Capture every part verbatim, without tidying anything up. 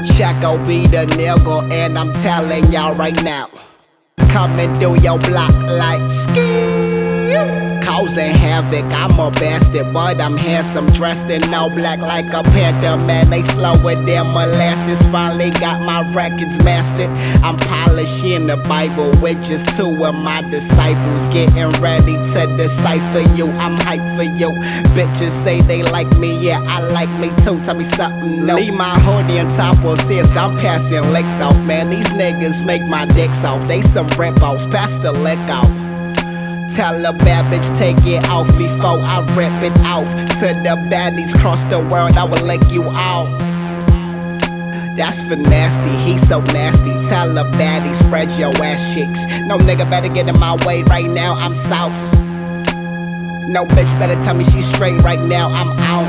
Checo be the nigga, and I'm telling y'all right now, coming through your block like ski, causing havoc. I'm a bastard, but I'm handsome, dressed in all black like a panther. Man, they slower than molasses. Finally got my records mastered. I'm polishing the Bible with just two of my disciples, getting ready to decipher you. I'm hyped for you. Bitches say they like me, yeah, I like me too. Tell me something new. Leave my hoodie on top of sis, I'm passing licks off. Man, these niggas make my dicks off. They some rip-offs, pass the lick out. Tell a bad bitch take it off before I rip it off. To the baddies cross the world, I will lick you out. That's for nasty, he's so nasty. Tell a baddie spread your ass cheeks. No nigga better get in my way right now, I'm sauce. No bitch better tell me she's straight right now, I'm out.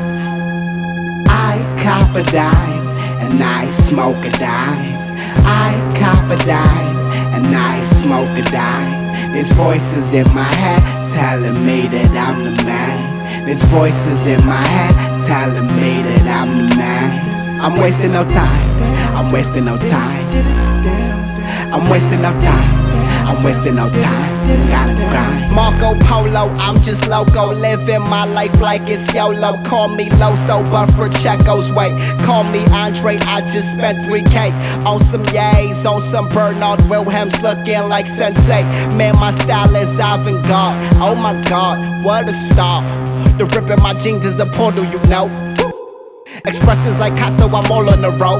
I cop a dime and I smoke a dime. I cop a dime and I smoke a dime. There's voices in my head telling me that I'm the man. There's voices in my head telling me that I'm the man. I'm wasting no time, I'm wasting no time. I'm wasting no time, I'm wasting no time. Gotta grind. Marco Polo, I'm just loco, living my life like it's YOLO. Call me Loso, but for Checo's way. Call me Andre, I just spent three K on some yays, on some Bernard Wilhelms, looking like Sensei. Man, my style is avant-garde. Oh my God, what a star. The rip in my jeans is a portal, you know. Expressions like Casso, I'm all on the road.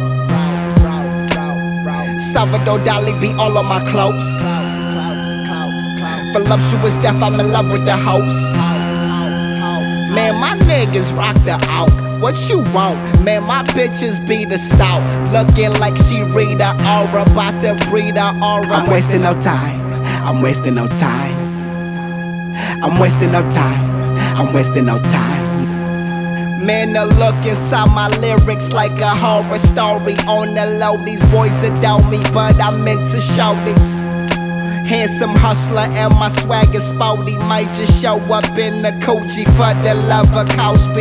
Salvador Dali be all on my clothes. Voluptuous death, I'm in love with the host. Man, my niggas rock the out. What you want? Man, my bitches be the stout. Looking like she read a aura, about to breed a aura. I'm wasting no time, I'm wasting no time. I'm wasting no time, I'm wasting no time. Man, the look inside my lyrics like a horror story. On the low, these boys adore me, but I meant to show this. Handsome hustler and my swagger sporty. Might just show up in the Coochie for the love of Cosby.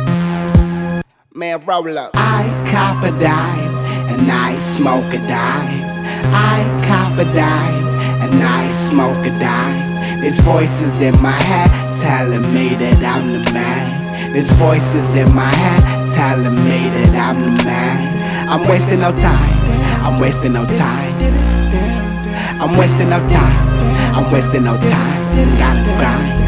Man, roll up. I cop a dime and I smoke a dime. I cop a dime and I smoke a dime. There's voices in my head telling me that I'm the man. There's voices in my head telling me that I'm the man. I'm wasting no time, I'm wasting no time. I'm wasting no time, I'm wasting no time. Gotta grind.